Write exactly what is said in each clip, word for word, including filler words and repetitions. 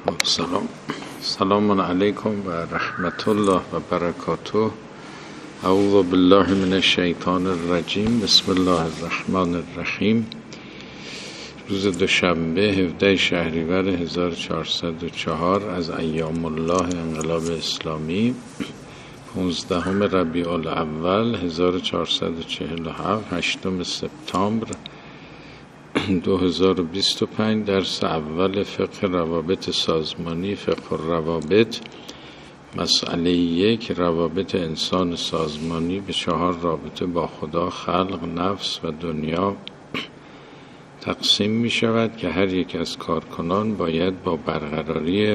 سلام سلام علیکم و رحمت الله و برکاته. اعوذ بالله من الشیطان الرجیم. بسم الله الرحمن الرحیم. روز دوشنبه هفدهم شهریور هزار و چهارصد و چهار از ایام الله انقلاب اسلامی، پانزدهم ربیع الاول هزار و چهارصد و چهل و هفت، هشتم سپتامبر دو هزار و بیست و پنج. درس اول فقه روابط سازمانی. فقه روابط. مسئله یک: روابط انسان سازمانی به چهار رابطه با خدا، خلق، نفس و دنیا تقسیم می شود که هر یک از کارکنان باید با برقراری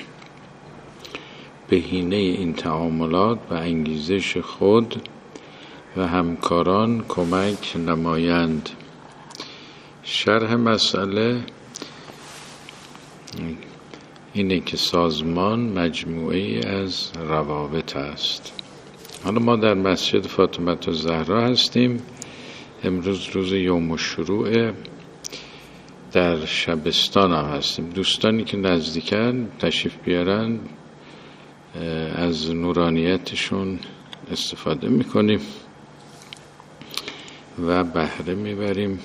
بهینه این تعاملات و انگیزش خود و همکاران کمک نمایند. شرح مسئله اینه که سازمان مجموعه از روابط است. حالا ما در مسجد فاطمه الزهرا هستیم. امروز روز یوم الشروع، در شبستان هم هستیم. دوستانی که نزدیکن تشریف بیارن، از نورانیتشون استفاده میکنیم و بهره میبریم.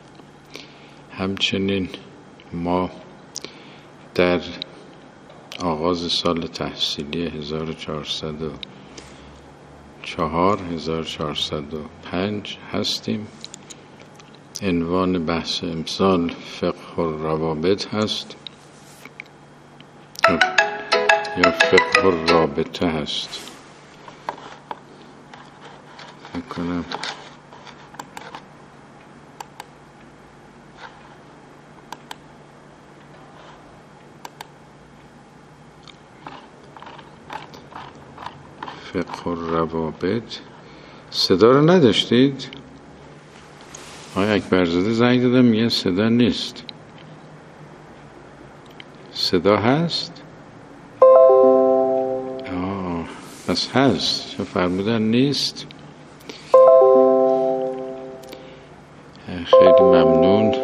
همچنین ما در آغاز سال تحصیلی هزار و چهارصد و چهار هزار و چهارصد و پنج هستیم. عنوان بحث امسال فقه الروابط هست یا فقه الرابطه هست. فکر کنم فقه الروابط. صدا رو نداشتید؟ آقای اکبرزاده زنگ دادم میگن صدا نیست. صدا هست؟ آه پس هست. چون فرمودن نیست. خیلی ممنون.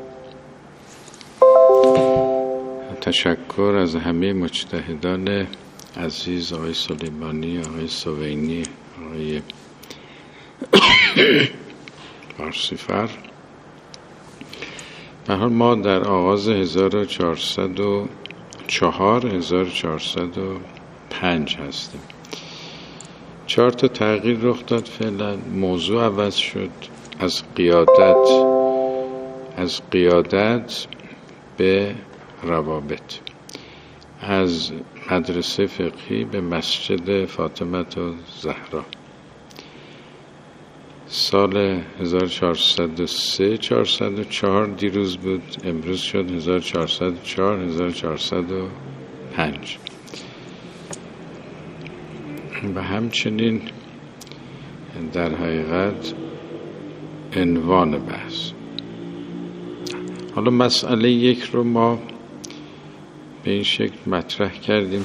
تشکر از همه مجتهدان عزیز، آقای سلیمانی، آقای سوینی، آقای فارسیفر. به حال ما در آغاز هزار و چهارصد و چهار هزار و چهارصد و پنج هستیم. چهار تا تغییر رخ داد. فعلا موضوع عوض شد از قیادت از قیادت به روابط، از مدرسه فقهی به مسجد فاطمه الزهرا. سال هزار و چهارصد و سه چهارصد و چهار دیروز بود، امروز شد هزار و چهارصد و چهار هزار و چهارصد و پنج. و همچنین در حقیقت عنوان بحث. حالا مسئله یک رو ما به این شکل مطرح کردیم.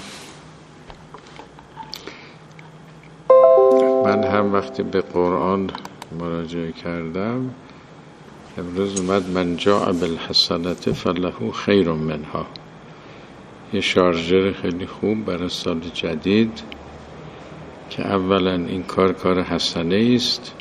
من هم وقتی به قرآن مراجعه کردم، امروز اومد من جاء بالحسنة فله خیر منها. یه شارژر خیلی خوب برای سال جدید که اولا این کار کار حسنه است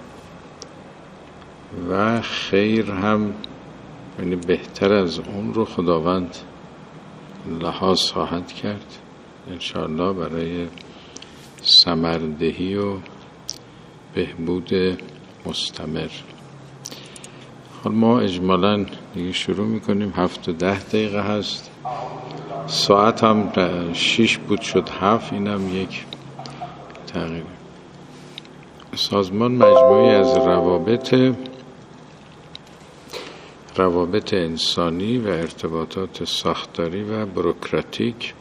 و خیر هم، یعنی بهتر از اون رو خداوند لحاظ خواهد کرد انشاءالله برای ثمردهی و بهبود مستمر. حالا ما اجمالاً دیگه شروع میکنیم. هفت و ده دقیقه هست. ساعت هم شیش بود شد هفت. اینم یک تغییر. سازمان مجموعی از روابط روابط انسانی و ارتباطات ساختاری و بروکراتیک.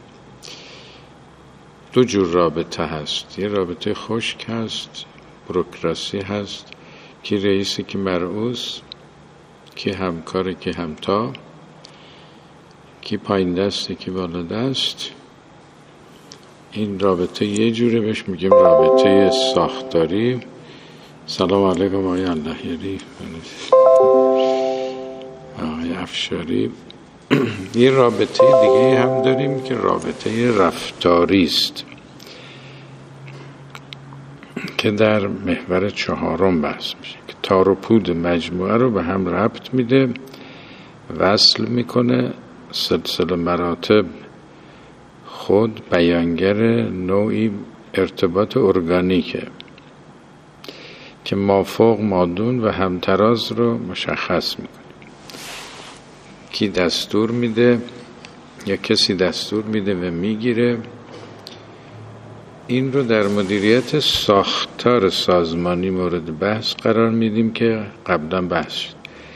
دو جور رابطه هست. یه رابطه خشک هست، بروکراسی هست، کی رئیسی کی مرئوس، کی همکار کی همتا، کی پایین دسته کی بالا دست. این رابطه یه جوره، بهش میگیم رابطه ساختاری. سلام علیکم آقای اللهیری، آقای افشاری. یه رابطه دیگه هم داریم که رابطه رفتاری است که در محور چهارم بحث میشه که تار و پود مجموعه رو به هم ربط میده، وصل میکنه. سلسله مراتب خود بیانگر نوعی ارتباط ارگانیکه که مافوق مادون و همتراز رو مشخص میکنه. کی دستور میده یا کسی دستور میده و میگیره. این رو در مدیریت ساختار سازمانی مورد بحث قرار میدیم که قبلا بحث شد.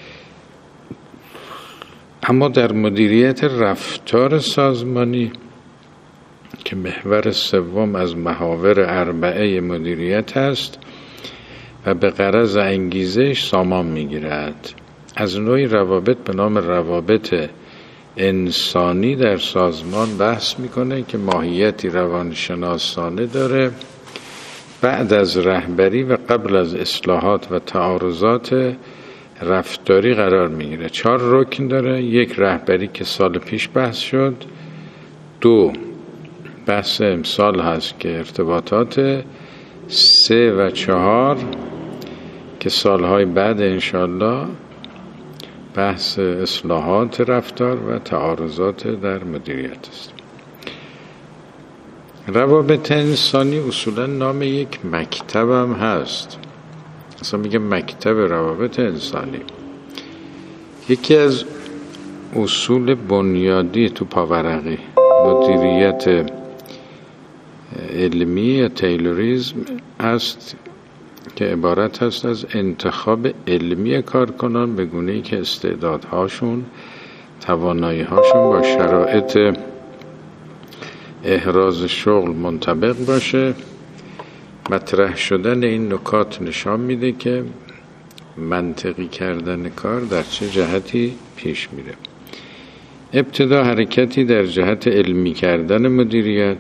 اما در مدیریت رفتار سازمانی که محور سوم از محاور اربعه مدیریت است و به غرض انگیزش سامان میگیرد، از نوعی روابط به نام روابط انسانی در سازمان بحث میکنه که ماهیتی روانشناسانه داره. بعد از رهبری و قبل از اصلاحات و تعارضات رفتاری قرار میگیره. چهار رکن داره. یک، رهبری که سال پیش بحث شد. دو، بحث امسال هست که ارتباطات. سه و چهار که سالهای بعد انشالله بحث اصلاحات رفتار و تعارضات در مدیریت است. روابط انسانی اصولا نام یک مکتب هم هست. اصلا میگه مکتب روابط انسانی. یکی از اصول بنیادی تو پاورقی مدیریت علمی یا تیلوریزم است که عبارت هست از انتخاب علمی کارکنان به گونه‌ای که استعدادهاشون، توانایی‌هاشون با شرایط احراز شغل منطبق باشه. مطرح شدن این نکات نشان میده که منطقی کردن کار در چه جهتی پیش میره. ابتدا حرکتی در جهت علمی کردن مدیریت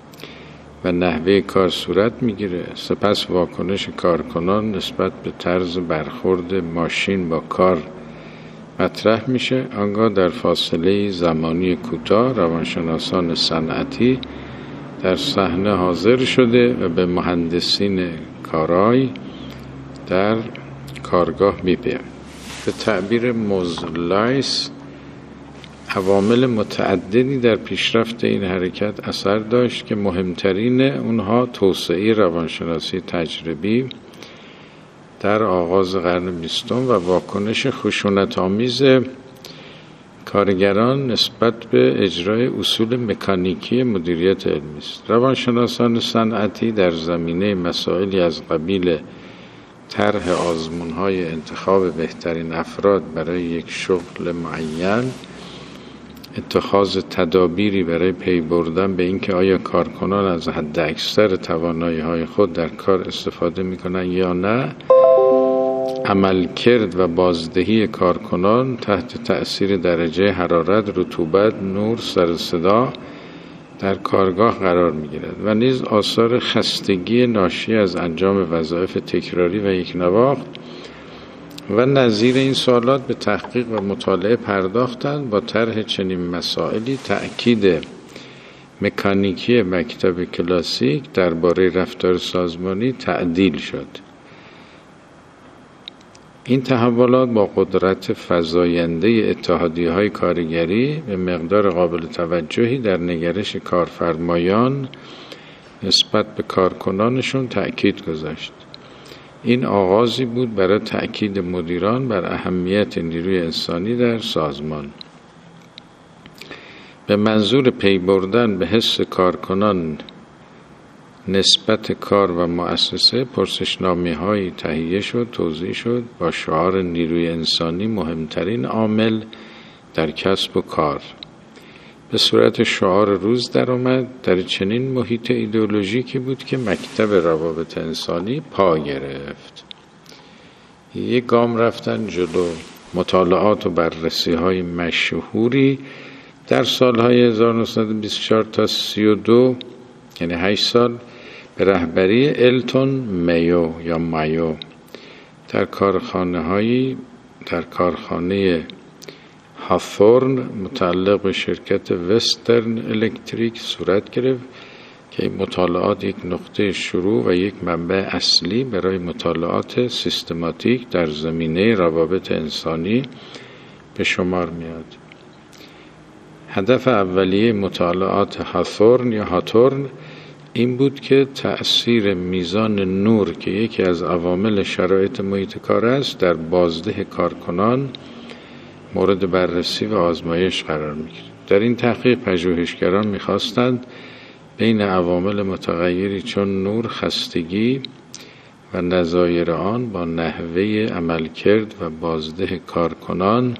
و نحوه کار صورت میگیره. سپس واکنش کارکنان نسبت به طرز برخورد ماشین با کار مطرح میشه. آنگاه در فاصله زمانی کوتاه روانشناسان صنعتی در صحنه حاضر شده و به مهندسین کارای در کارگاه میپیوندند. به تعبیر موزلایس عوامل متعددی در پیشرفت این حرکت اثر داشت که مهمترین اونها توسعه روانشناسی تجربی در آغاز قرن بیستم و واکنش خشونت‌آمیز کارگران نسبت به اجرای اصول مکانیکی مدیریت علمی است. روانشناسان صنعتی در زمینه مسائلی از قبیل طرح آزمون‌های انتخاب بهترین افراد برای یک شغل معین، اتخاذ تدابیری برای پی بردن به اینکه آیا کارکنان از حد اکثر توانایی‌های خود در کار استفاده می‌کنند یا نه، عملکرد و بازدهی کارکنان تحت تأثیر درجه حرارت، رطوبت، نور، سر صدا در کارگاه قرار می‌گیرد و نیز آثار خستگی ناشی از انجام وظایف تکراری و یکنواخت و نظیر این سوالات به تحقیق و مطالعه پرداختند. با طرح چنین مسائلی تأکید مکانیکی مکتب کلاسیک درباره رفتار سازمانی تعدیل شد. این تحولات با قدرت فزاینده اتحادیه‌های کارگری به مقدار قابل توجهی در نگرش کارفرمایان نسبت به کارکنانشون تأکید گذاشت. این آغازی بود برای تأکید مدیران بر اهمیت نیروی انسانی در سازمان. به منظور پی بردن به حس کارکنان نسبت کار و مؤسسه پرسشنامه‌هایی تهیه شد، توزیع شد با شعار نیروی انسانی مهمترین عامل در کسب و کار. به صورت شعار روز در آمد. در چنین محیط ایدئولوژیکی بود که مکتب روابط انسانی پا گرفت. یک گام رفتن جلو. مطالعات و بررسی های مشهوری در سالهای هزار و نهصد و بیست و چهار تا سی و دو، یعنی هشت سال، به رهبری التون میو یا مایو در کارخانه هایی در کارخانه هاثورن متعلق به شرکت وسترن الکتریک صورت گرفت که این مطالعات یک نقطه شروع و یک منبع اصلی برای مطالعات سیستماتیک در زمینه روابط انسانی به شمار میاد. هدف اولیه مطالعات هاثورن یا هاتورن این بود که تأثیر میزان نور که یکی از عوامل شرایط محیط کار است در بازده کارکنان مورد بررسی و آزمایش قرار میگیرد. در این تحقیق پژوهشگران میخواستند بین عوامل متغیری چون نور، خستگی و نظایر آن با نحوه عملکرد و بازده کارکنان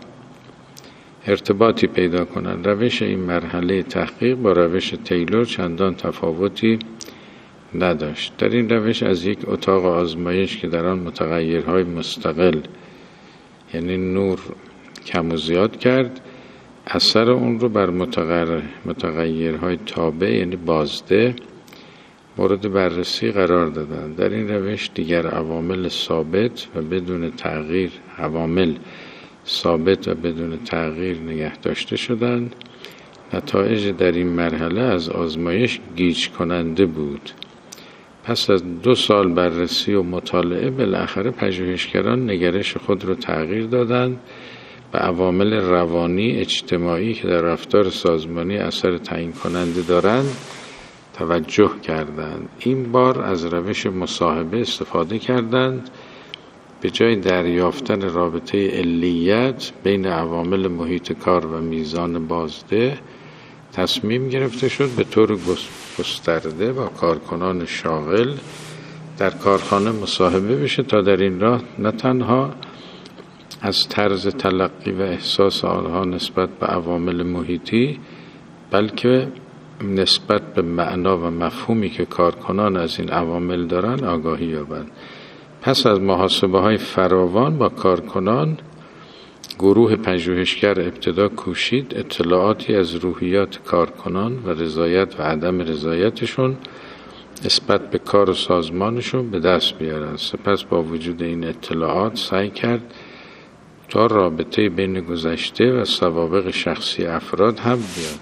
ارتباطی پیدا کنند. روش این مرحله تحقیق با روش تیلور چندان تفاوتی نداشت. در این روش از یک اتاق آزمایش که در آن متغیرهای مستقل یعنی نور کم و زیاد کرد، اثر اون رو بر متغیر متغیرهای تابع یعنی بازده مورد بررسی قرار دادند. در این روش دیگر عوامل ثابت و بدون تغییر عوامل ثابت و بدون تغییر نگه داشته شدند. نتایج در این مرحله از آزمایش گیج کننده بود. پس از دو سال بررسی و مطالعه بالاخره پژوهشگران نگرش خود را تغییر دادند و عوامل روانی اجتماعی که در رفتار سازمانی اثر تعیین کننده دارند توجه کردند. این بار از روش مصاحبه استفاده کردند. به جای دریافتن رابطه علیت بین عوامل محیط کار و میزان بازده، تصمیم گرفته شد به طور گسترده با کارکنان شاغل در کارخانه مصاحبه بشه تا در این راه نه تنها از طرز تلقی و احساس آنها نسبت به عوامل محیطی بلکه نسبت به معنا و مفهومی که کارکنان از این عوامل دارند آگاهی یابند. پس از محاسبه های فراوان با کارکنان، گروه پژوهشگر ابتدا کوشید اطلاعاتی از روحیات کارکنان و رضایت و عدم رضایتشون نسبت به کار و سازمانشون به دست بیارن. سپس با وجود این اطلاعات سعی کرد تا رابطه بین گذشته و سوابق شخصی افراد هم بیاد.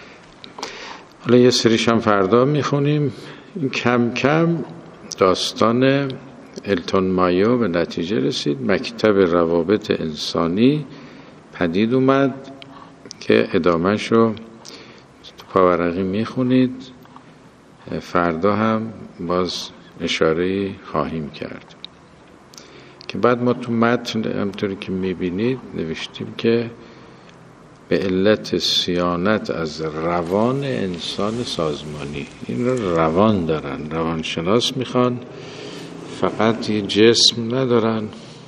حالا یه سریش هم فردا میخونیم. کم کم داستان التون مایو به نتیجه رسید. مکتب روابط انسانی پدید اومد که ادامهش رو تو پاورقی میخونید. فردا هم باز اشاره خواهیم کرد که بعد ما تو متن همطوری که میبینید نوشتیم که به علت صیانت از روان انسان سازمانی، این رو روان دارن، روانشناس میخوان، فقط یه جسم ندارن،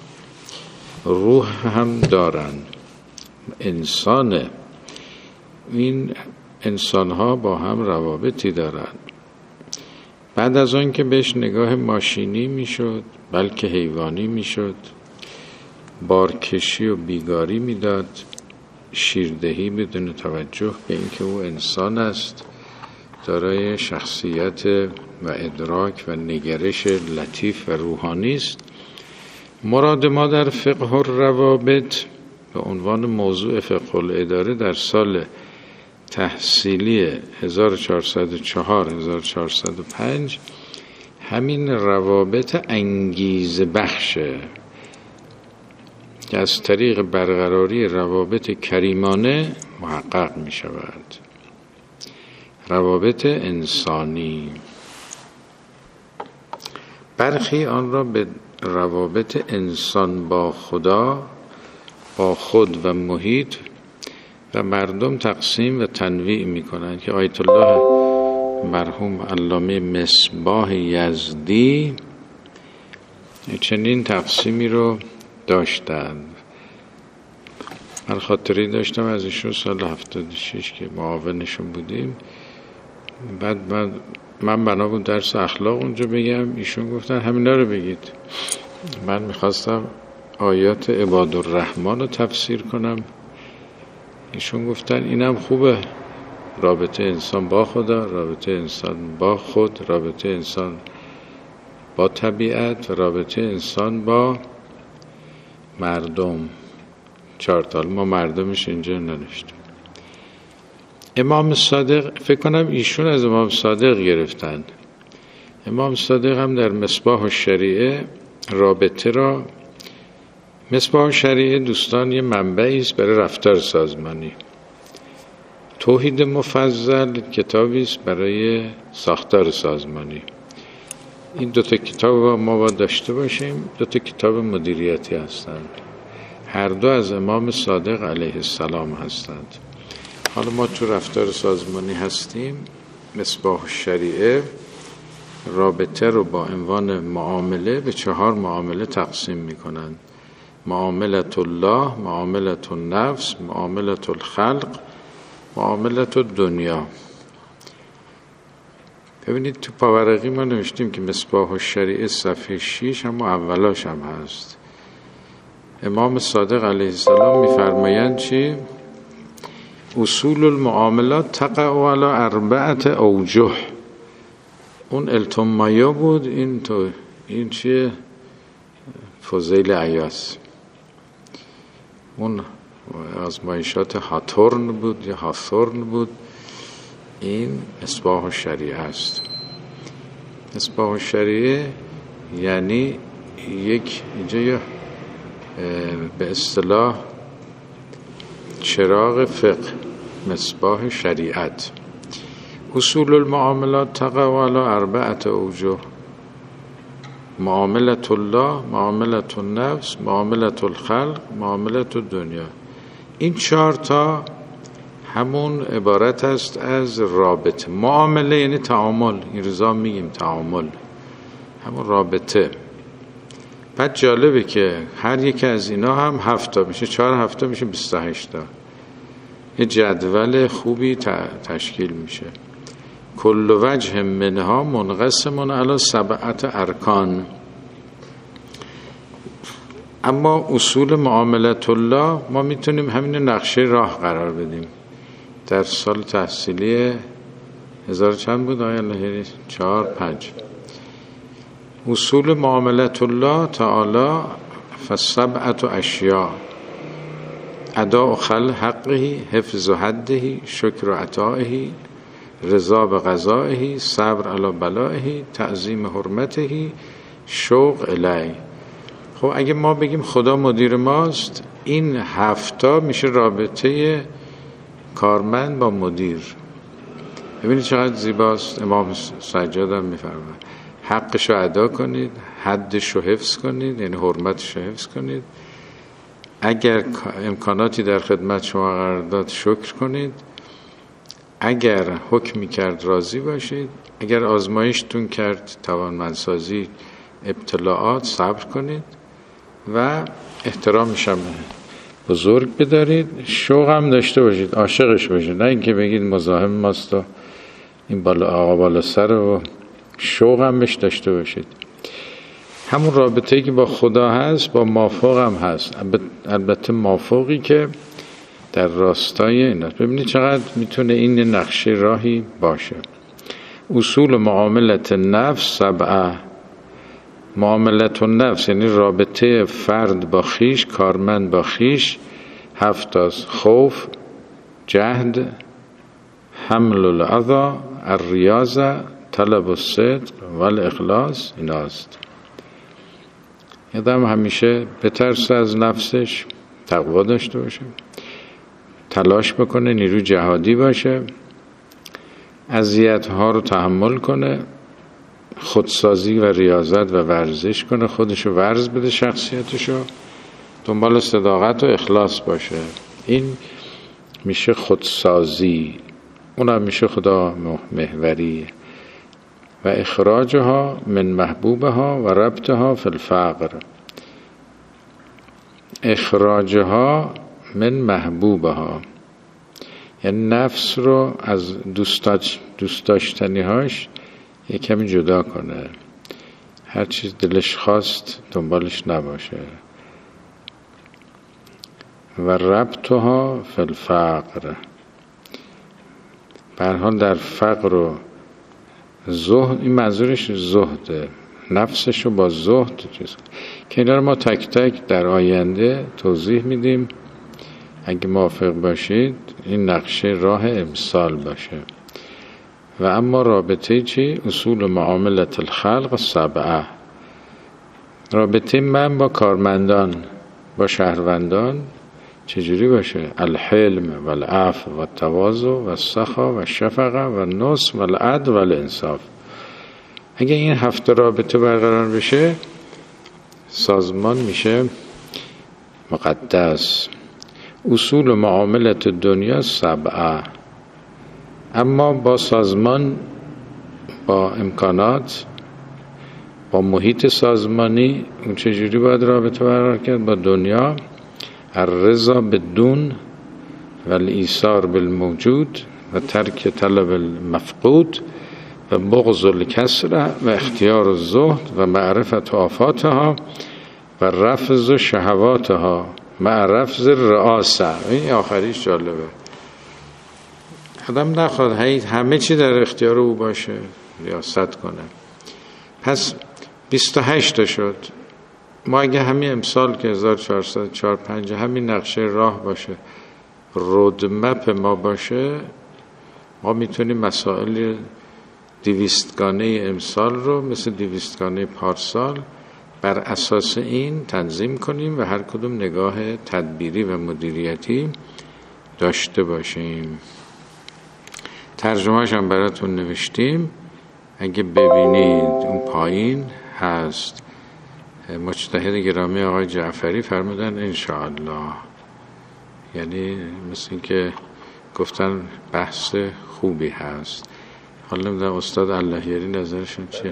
روح هم دارن. انسان، این انسان ها با هم روابطی دارن. بعد از آن که بهش نگاه ماشینی میشد بلکه حیوانی میشد، بارکشی و بیگاری میداد، شیردهی بدون توجه به اینکه او انسان است، دارای شخصیت و ادراک و نگرش لطیف و روحانی است. مراد ما در فقه الروابط به عنوان موضوع فقه الاداره در سال تحصیلی هزار و چهارصد و چهار هزار و چهارصد و پنج همین روابط انگیزه بخشه که از طریق برقراری روابط کریمانه محقق می شود. روابط انسانی، برخی آن را به روابط انسان با خدا، با خود و محیط و مردم تقسیم و تنویع می کنند که آیت الله مرحوم علامه مصباح یزدی چنین تقسیمی رو داشتند. من خاطری داشتم از ایشون سال هفتاد و شش که معاونشون بودیم. بعد من, من بنا بود درس اخلاق اونجا بگم، ایشون گفتن همینا رو بگید. من میخواستم آیات عباد الرحمن رو تفسیر کنم، ایشون گفتن اینم خوبه، رابطه انسان با خدا، رابطه انسان با خود، رابطه انسان با طبیعت و رابطه انسان با مردم. چهار تا، ما مردمش اینجا ننوشتیم. امام صادق، فکر کنم ایشون از امام صادق گرفتن. امام صادق هم در مصباح الشریعه رابطه را، مصباح الشریعه دوستان یه منبعی است برای رفتار سازمانی. توحید مفضل کتابی است برای ساختار سازمانی. این دو تا کتاب ما باید داشته باشیم. دو تا کتاب مدیریتی هستند، هر دو از امام صادق علیه السلام هستند. حالا ما تو رفتار سازمانی هستیم. مصباح الشریعه رابطه رو با عنوان معامله به چهار معامله تقسیم میکنند: معاملت الله، معاملت النفس، معاملت الخلق، معاملت الدنیا. ببینید تو پاورقی ما نوشتیم که مصباح الشریعه صفحه شش هم اولاش هم هست. امام صادق علیه السلام میفرمایند چی؟ اصول المعاملات تقع علی اربعت اوجه. اون التمایا بود، این تو این چیه؟ فضیل عیاس. اون آزمایشات هاتورن بود یا هاتورن بود. این مصباح الشریعه است. مصباح الشریعه یعنی یک اینجا یا به اصطلاح چراغ فقه، مصباح شریعت. اصول المعاملات تقع علی اربعت اوجه: معاملت الله، معاملت النفس، معاملت الخلق، معاملت الدنیا. این چهار تا همون عبارت است از رابطه. معامله یعنی تعامل، این روزا میگیم تعامل، همون رابطه. بعد جالبه که هر یکی از اینا هم هفتا میشه، چهار هفتا میشه بیست و هشت تا. یه جدول خوبی تشکیل میشه. کل وجه منها منقسم علی سبعت ارکان. اما اصول معاملت الله ما میتونیم همین نقشه راه قرار بدیم. در سال تحصیلی هزار چند بود آیا اللهی؟ چهار پنج. اصول معاملت الله تعالی فسبعت اشیاء: اداء خل حقه، حفظ حده، شکر عطائه، رضا به قضائه، صبر علی بلائه، تعظیم حرمته، شوق الیه. خب اگه ما بگیم خدا مدیر ماست، این هفتا میشه رابطه کارمند با مدیر. ببینید چقدر زیباست. امام سجاد هم میفرماید حقش رو ادا کنید، حدش رو حفظ کنید، یعنی حرمتش رو حفظ کنید. اگر امکاناتی در خدمت شما قرار داد شکر کنید، اگر حکمی کرد راضی باشید، اگر آزمایشتون کرد توانمندسازی ابتلاعات صبر کنید و احترامش هم بزرگ بدارید. شوق هم داشته باشید، عاشقش باشید، نه اینکه بگید مزاحم ماست و این بالا آقا بالا سر، و شوق هم بهش داشته باشید. همون رابطه‌ای که با خدا هست با مافوق هم هست، البته مافوقی که در راستای این است. ببینید چقدر میتونه این نقشه راهی باشه. اصول معاملت نفس سبعه. معاملت النفس یعنی رابطه فرد با خیش، کارمند با خیش، هفت است: خوف، جهد، حمل العذا، الریاضه، طلب الصدق و الاخلاص. این است. آدم همیشه بترسه از نفسش، تقوا داشته باشه، تلاش بکنه، نیرو جهادی باشه، اذیت ها رو تحمل کنه، خودسازی و ریاضت و ورزش کنه، خودشو ورز بده، شخصیتشو، دنبال صداقت و اخلاص باشه. این میشه خودسازی. اونم میشه خدا محوری. و اخراجها من محبوبها و ربطها فی الفقر. اخراجها من محبوبها یعنی نفس رو از دوست داشتنی هاش یک کمی جدا کنه، هر چیز دلش خواست دنبالش نباشه. و ربطها فی الفقر، به هر حال در فقر و زهد، این منظورش زهده، نفسش رو با زهد چیز که اینا رو ما تک تک در آینده توضیح میدیم. اگه موافق باشید این نقشه راه امسال باشه. و اما رابطه چی؟ اصول معاملت الخلق سبعه، رابطه من با کارمندان، با شهروندان چجوری باشه؟ الحلم و العفو و التواضع و السخا و الشفقه و النصح و العدل و الانصاف. اگه این هفت رابطه برقرار بشه سازمان میشه مقدس. اصول معاملت دنیا سبعه، اما با سازمان، با امکانات، با محیط سازمانی اون چجوری باید رابطه برقرار کرد با دنیا؟ الرضا بالدون و الایثار بالموجود و ترک طلب المفقود و بغض الکسره و اختیار الزهد و معرفت آفاتها و رفض شهواتها مع رفض رئاسه. این آخریش جالبه. آدم نخواد همه چی در اختیار او باشه، ریاست کنه. پس بیست و هشت شد. ما اگه همین امسال که هزار و چهارصد و چهل و پنج همین نقشه راه باشه، رودمپ ما باشه، ما میتونیم مسائل دویستگانه امسال رو مثل دویستگانه پارسال بر اساس این تنظیم کنیم و هر کدوم نگاه تدبیری و مدیریتی داشته باشیم. ترجمه‌اش هم براتون نوشتیم، اگه ببینید اون پایین هست. مجتهد گرامی آقای جعفری فرمودن انشاءالله، یعنی مثل این که گفتن بحث خوبی هست. حالا نمیدونم استاد اللهیاری نظرشون چیه؟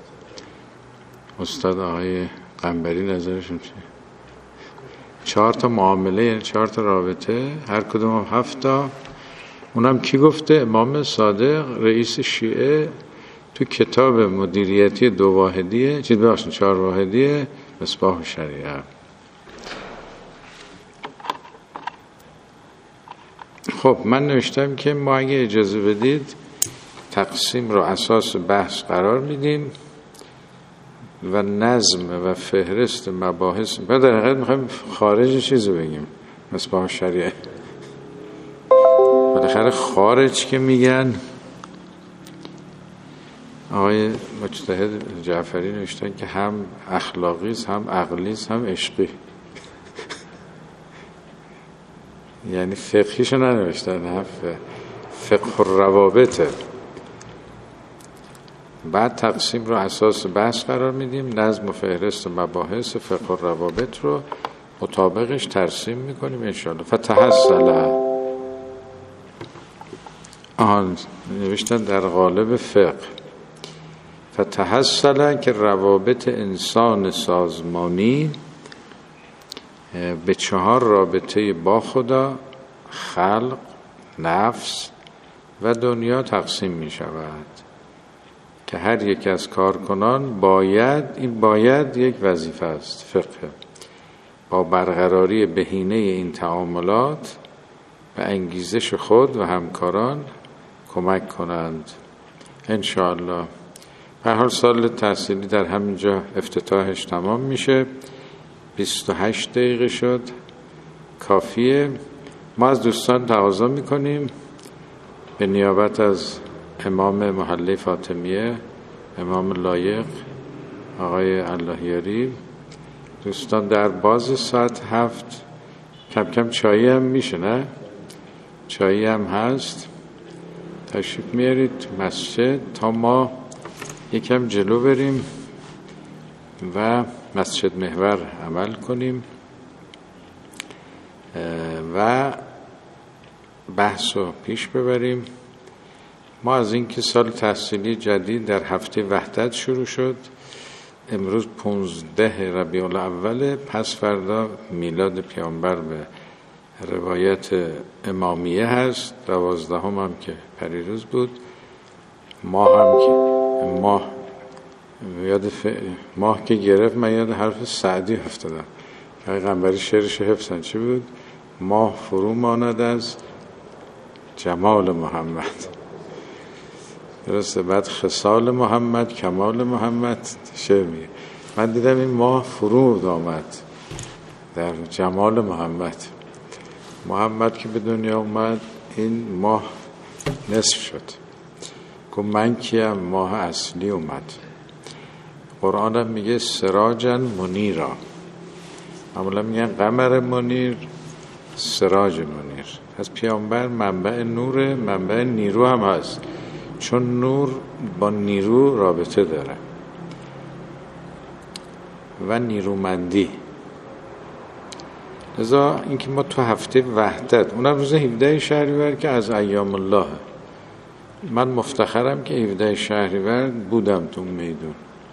استاد آقای قنبری نظرشون چیه؟ چهار تا معامله، یعنی چهار تا رابطه، هر کدوم هم هفت تا. اونم کی گفته؟ امام صادق رئیس شیعه تو کتاب مدیریتی دو واحدیه، چیز ببخشید چهار واحدیه، مصباح شریعه. خب من نوشتم که ما اگه اجازه بدید تقسیم رو اساس بحث قرار میدیم و نظم و فهرست مباحث، بعد در حقیقت میخوایم خارج چیزی بگیم، مصباح شریعه. بالاخره خارج که میگن، آقای مجتهد جعفری نوشتن که هم اخلاقی است، هم عقلی است، هم عشقی. یعنی فقهیشو ننوشتن، هم فقه الروابطه. بعد تقسیم رو اساس بحث قرار میدیم، نظم و فهرست مباحث فقه الروابط رو مطابقش ترسیم میکنیم انشاءالله. فتحصل، آن نوشتن در قالب فقه، فتحصل که روابط انسان سازمانی به چهار رابطه با خدا، خلق، نفس و دنیا تقسیم می شود که هر یک از کارکنان باید، این باید یک وظیفه است فقه، با برقراری بهینه این تعاملات و انگیزش خود و همکاران کمک کنند انشاءالله. به هر حال سال تحصیلی در همینجا افتتاحش تمام میشه. بیست و هشت دقیقه شد، کافیه. ما از دوستان تقاضا میکنیم به نیابت از امام محله فاطمیه، امام لایق آقای اللهیاری، دوستان در باز ساعت هفت، کم کم چایی هم میشه، نه؟ چایی هم هست، تشریف میارید مسجد تا ما یکم جلو بریم و مسجد محور عمل کنیم و بحث رو پیش ببریم. ما از این که سال تحصیلی جدید در هفته وحدت شروع شد، امروز پونزده ربیع الاول، پس فردا میلاد پیامبر به روایت امامیه هست، دوازدهم هم که پریروز بود، ماه هم که ماه یاد ف... ماه که گرفت، من یاد حرف سعدی افتادم که قنبری شعرش حفظن، چی بود؟ ماه فرو ماند از جمال محمد، درسته؟ بعد خصال محمد، کمال محمد، شعر میگه. من دیدم این ماه فرو آمد در جمال محمد. محمد که به دنیا اومد این ماه نصف شد. گفت من کیم؟ ماه اصلی اومد. قرآن هم میگه سراجا منیرا. معمولا میگن قمر منیر، سراج منیر. از پیامبر منبع نور، منبع نیرو هم هست، چون نور با نیرو رابطه داره و نیرومندی. لذا اینکه ما تو هفته وحدت، اونم روز هفده شهریور که از ایام الله، من مفتخرم که هفده شهریور بودم تو میدون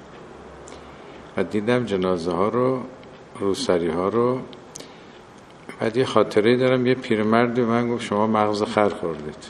و دیدم جنازه ها رو، روسری ها رو. بعد یه خاطره دارم، یه پیرمردی به من گفت شما مغز خر خوردید.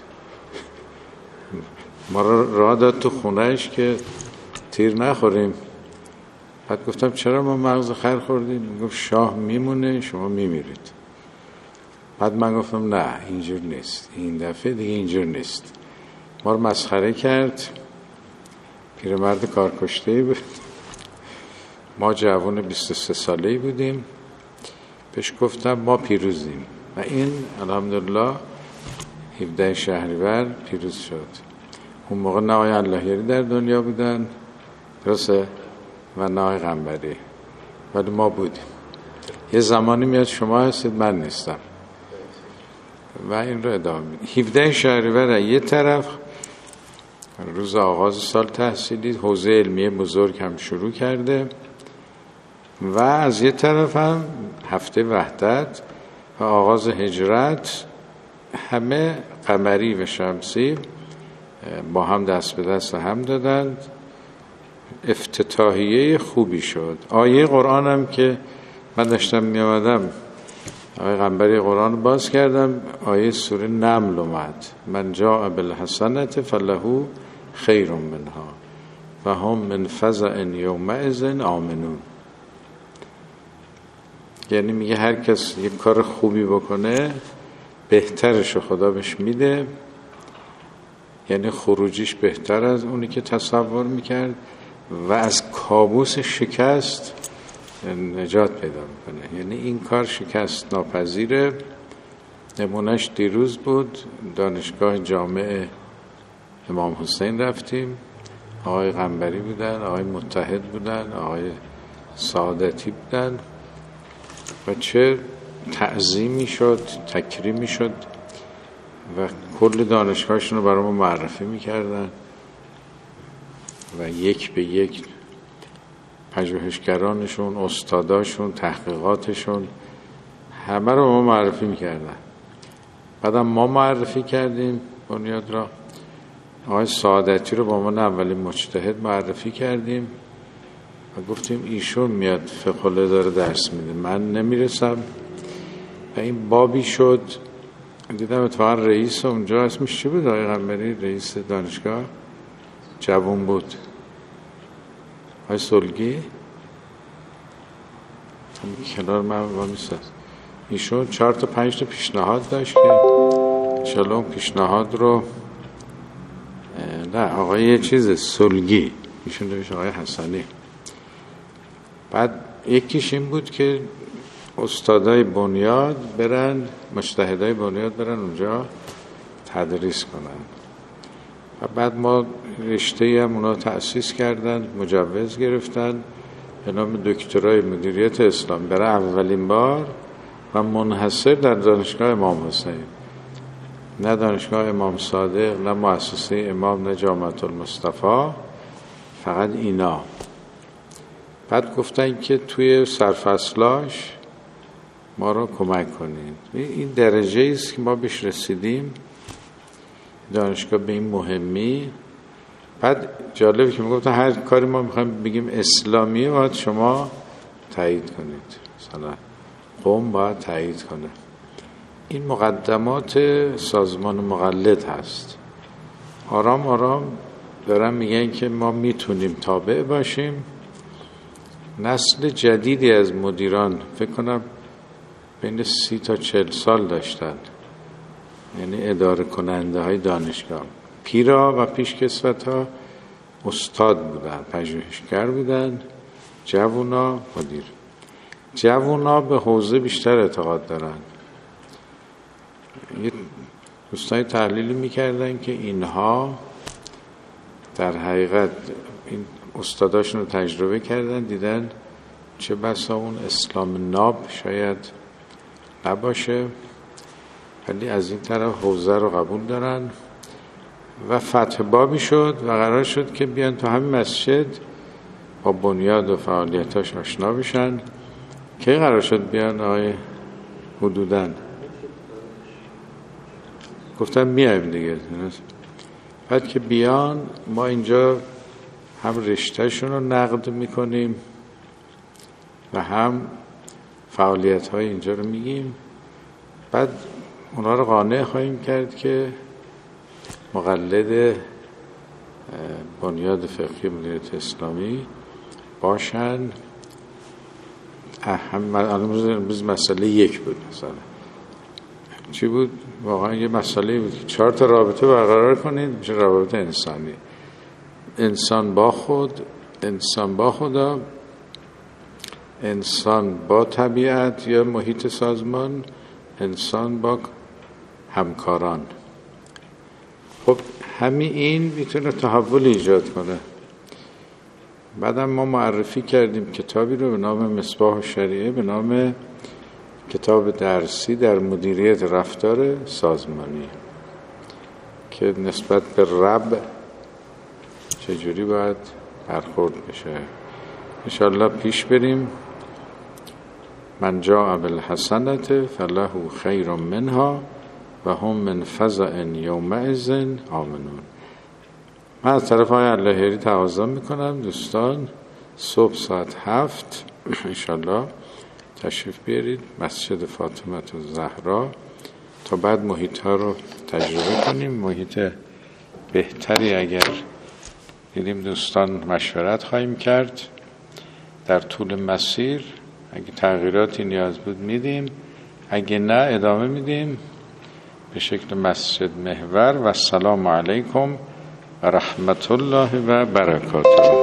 ما رو راه داد تو خونهش که تیر نخوریم. بعد گفتم چرا ما مغز خر خوردیم؟ گفت شاه میمونه شما میمیرید. بعد من گفتم نه اینجور نیست، این دفعه دیگه اینجور نیست. ما رو مسخره کرد. پیرمرد کارکشته‌ای بود، ما جوان بیست و سه ساله‌ای بودیم. بهش گفتم ما پیروزیم و این الحمدلله هفده شهریور پیروز شد. اون موقع نه آقای اللهیاری در دنیا بودن، درسته، و نه آقای قنبری، ولی ما بودیم. یه زمانی میاد شما هستید من نیستم و این رو ادامه میدیم. هفده شهریور یه طرف روز آغاز سال تحصیلی، حوزه علمیه بزرگ هم شروع کرده و از یه طرف هم هفته وحدت و آغاز هجرت، همه قمری و شمسی با هم دست به دست هم دادند. افتتاحیه خوبی شد. آیه قرآن هم که من داشتم می آمدم، آیه قنبری قرآن باز کردم، آیه سوره نمل اومد، من جاء بالحسنة فله خیر منها و هم من فزع یومئذ آمنون. یعنی میگه هر کس یک کار خوبی بکنه بهترشو خدا بهش میده، یعنی خروجیش بهتر از اونی که تصور میکرد و از کابوس شکست نجات پیدا میکنه. یعنی این کار شکست ناپذیره. نمونهش دیروز بود، دانشگاه جامع امام حسین رفتیم، آقای قنبری بودن، آقای متحد بودن، آقای سعادتی بودن و چه تعظیمی شد، تکریمی شد و کل دانشگاهشون رو برای ما معرفی میکردن و یک به یک پژوهشگرانشون، استاداشون، تحقیقاتشون همه رو ما معرفی میکردن. بعدم ما معرفی کردیم بنیاد را. آقای سعادتی رو با من اولین مجتهد معرفی کردیم و گفتیم ایشون میاد فقه داره درس میده، من نمیرسم. و این بابی شد. دیدم اتفاقا رئیس اونجا اسمش چی بود؟ آقای قنبری رئیس دانشگاه جوان بود، آقای سلگی کنار من با میسد. ایشون چهار تا پنج تا پیشنهاد داشت که انشالله اون پیشنهاد رو، نه آقای چیز سلگی، ایشون نوشت آقای حسنی. بعد یکیش این بود که استادای بنیاد برن، مجتهدای بنیاد برن اونجا تدریس کنن. و بعد ما رشته هم اونا تأسیس کردن، مجوز گرفتن به نام دکترای مدیریت اسلام برای اولین بار و منحصر در دانشگاه امام حسین، نه دانشگاه امام صادق، نه مؤسسه امام، نه جامعه المصطفی، فقط اینا. بعد گفتن که توی سرفصلاش ما رو کمک کنید. این درجه است که ما بهش رسیدیم، دانشگاه به این مهمی. بعد جالبه که میگفتن هر کاری ما میخوایم بگیم اسلامیه باید شما تایید کنید، مثلا قوم باید تایید کنه. این مقدمات سازمان مقلد هست. آرام آرام دارن میگن که ما میتونیم تابع باشیم. نسل جدیدی از مدیران فکر کنم بین سی تا چل سال داشتن، یعنی اداره کننده های دانشگاه. پیرا و پیشکسوت ها استاد بودن، پژوهشگر بودن، جوونا مدیر. جوونا به حوزه بیشتر اعتقاد دارن. دوستای تحلیلی میکردن که اینها در حقیقت این استاداشون رو تجربه کردن، دیدن چه بسا اون اسلام ناب شاید نباشه، ولی از این طرف حوزه رو قبول دارن و فتح بابی شد و قرار شد که بیان تو همین مسجد با بنیاد و فعالیتاش آشنا بشن. که قرار شد بیان آقای حدوداً گفتم میایم دیگه. بعد که بیان ما اینجا هم رشتهشون رو نقد میکنیم و هم فعالیت های اینجا رو میگیم. بعد اونا رو قانع خواهیم کرد که مقلد بنیاد فقهی مدیریت اسلامی باشن. هم امروز مسئله یک بود، مثلا چی بود؟ واقعا یه مسئله بود، چهار تا رابطه برقرار کنید، میشه رابطه انسانی. انسان با خود، انسان با خدا، انسان با طبیعت یا محیط سازمان، انسان با همکاران. خب همین این میتونه تحول ایجاد کنه. بعدم ما معرفی کردیم کتابی رو به نام مصباح الشریعه، به نام کتاب درسی در مدیریت رفتار سازمانی، که نسبت به رب چجوری باید برخورد بشه. انشاءالله پیش بریم. من جاء بالحسنة فله خیر منها و هم من فزع یومئذ آمنون. من از طرف های اللهیری تقاضا میکنم دوستان صبح ساعت هفت انشاءالله تشریف بیارید مسجد فاطمه الزهرا تا بعد محیط ها رو تجربه کنیم. محیط بهتری اگر دیدیم دوستان مشورت خواهیم کرد در طول مسیر. اگه تغییراتی نیاز بود میدیم، اگه نه ادامه میدیم به شکل مسجد محور. و السلام علیکم و رحمت الله و برکاته.